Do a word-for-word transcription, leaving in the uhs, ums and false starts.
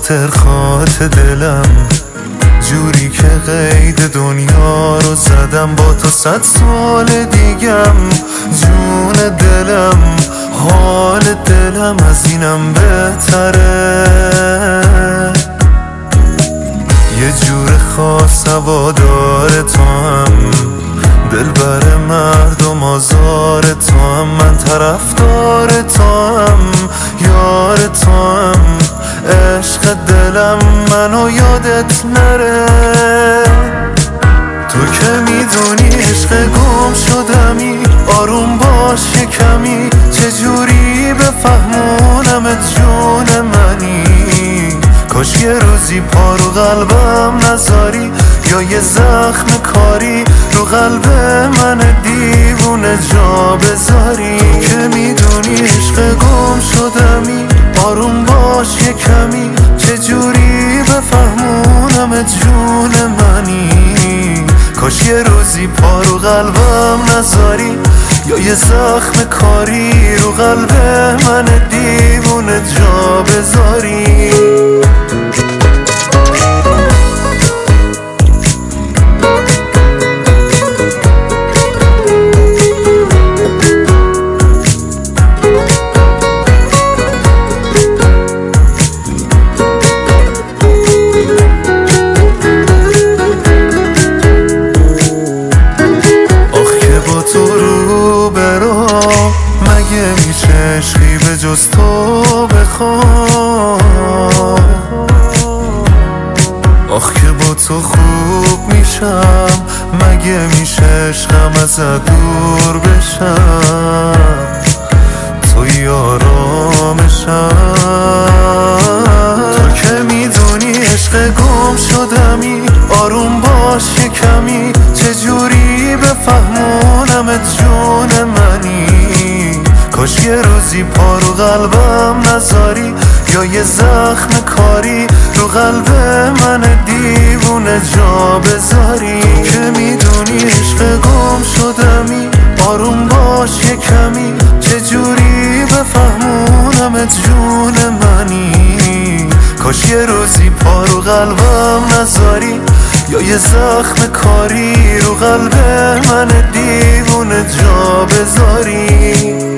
خاطر خاطر دلم، جوری که قید دنیا رو زدم با تو صد سال دیگم. جون دلم، حال دلم از اینم بهتره. یه جور خاص هوادار تو هم، دلبر مردم آزار تو هم، من طرفدار تو هم، یار تو هم. عشق دلم منو یادت نره. تو که میدونی عشق گم شدمی، آروم باش یه کمی، چجوری بفهمونمت جون منی. کاش یه روزی پا رو قلبم نذاری، یا یه زخم کاری رو قلب من دیوونه جا بذاری. که میدونی عشق گم شدمی، آروم باش یه کمی، چجوری بفهمونمت جون منی. کاش یه روزی پا رو قلبم نذاری، یا یه زخم کاری رو قلب من دیوونه جا بذاری. عشقی به جز تو بخوام، آخ که با تو خوب میشم، مگه میشه عشقم ازت دور بشم. توی آرامشم، تو که میدونی عشق گم شدمی، آروم باش یه کمی، چجوری بفهمونمت جون منی. کاش یه روزی پا رو قلبم نذاری، یا یه زخم کاری رو قلب من دیوونه جا بذاری. که میدونی عشق گم شدمی، آروم باش یه کمی، چجوری بفهمونمت جون منی. کاش یه روزی پا رو قلبم نذاری، یا یه زخم کاری رو قلب من دیوونه جا بذاری.